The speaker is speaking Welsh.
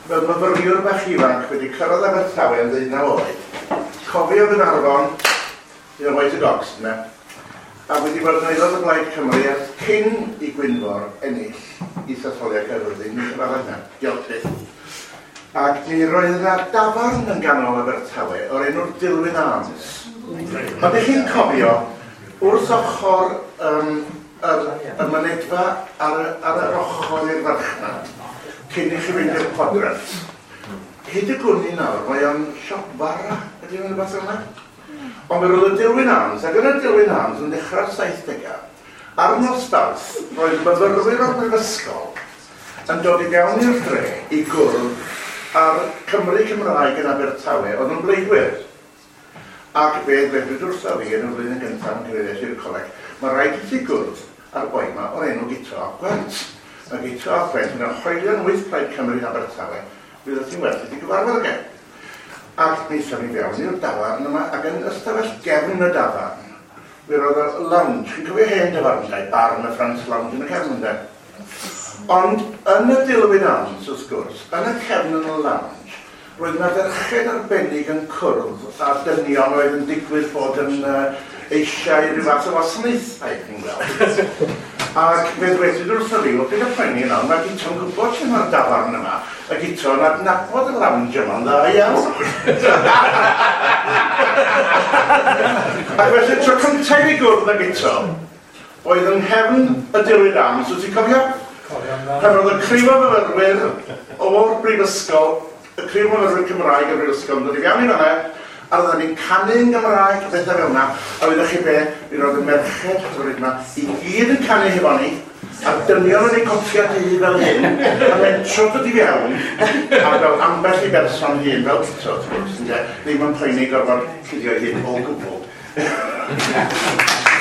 Fel myfyriwr bach ifanc wedi cyrraedd Abertawe yn 19 oed, cofio fy Arfon, un o White Gox yna, a wedi bod yn aelod o Blaid Cymru ers cyn i Gwynfor ennill i Satholiad Caerfyrddin, mi chyfadda yna, diolch. Ac mi roedd yna dafarn yn ganol Abertawe o'r enw'r Dilwyn Arms. Ond ych chi'n cofio, wrth ochr y mynedfa ar yr ochr i'r farchnad, cyn i chi fynd i'r quadrant. Hyd y gwni nawr, mae o'n siop fara, ydy hwnnw beth yna? Ond mae roedd y Dilwyn Arms, ac yn y Dilwyn Arms yn dechrau'r 70au. Ar nos dawth, roedd myfyrwyr o'r brifysgol yn dod i fewn i'r dre i gwrdd ar Cymru Cymraeg yn Abertawe, oedd yn bleidwyr. Ac fe ddwedwyd wrtho fi yn y flwyddyn gyntaf yn cyfeirio i'r coleg, mae rhaid i ti gwrdd ar boi yma o'r enw Guto ap Gwent. Mae Guto ap Gwent yn hoelion 8 Plaid Cymru yn Abertawe, bydd ti'n werth i ti gyfarfod ag e. Ac mi eithaf ni fewn i'r dafarn yma, ac yn ystafell gefn y dafarn, fe roedd y lounge, chi'n cofio hen dafarnau, barn y Frans Lounge yn y cefn ynddo. Ond yn y Dilwyn Arms, wrth gwrs, yn y cefn yn y lounge, roedd yna ferched arbennig yn cwrdd a dynion oedd yn digwydd bod yn eisiau rhyw fath o wasanaethau, chi'n gweld. Ac fe ddwedwyd wrtho fi, o beth y poeni yna, mae Guto'n gwybod sy'n mae'r dafarn yma, a Guto'n adnabod y lounge yma'n dda iawn. Ac felly tro cyntaf i gwrdd â Guto, oedd yng nghefn y Dilwyn Arms, wyt ti'n cofio? Pan oedd y crif o myfyrwyr o'r brifysgol, y crif o myfyrwyr Cymraeg o'r brifysgol yn dod i fewn i fanna, a roedden ni'n canu yn Gymraeg a bethau fel yna, a wyddoch chi be, mi roedd y merched yma i gyd yn canu hefo ni, a dynion yn ei cofia dy fel hyn, a mentro dod i fewn, a fel ambell i berson hyn fel Guto, ddim yn poeni gorfod cuddio hyn o gwbl.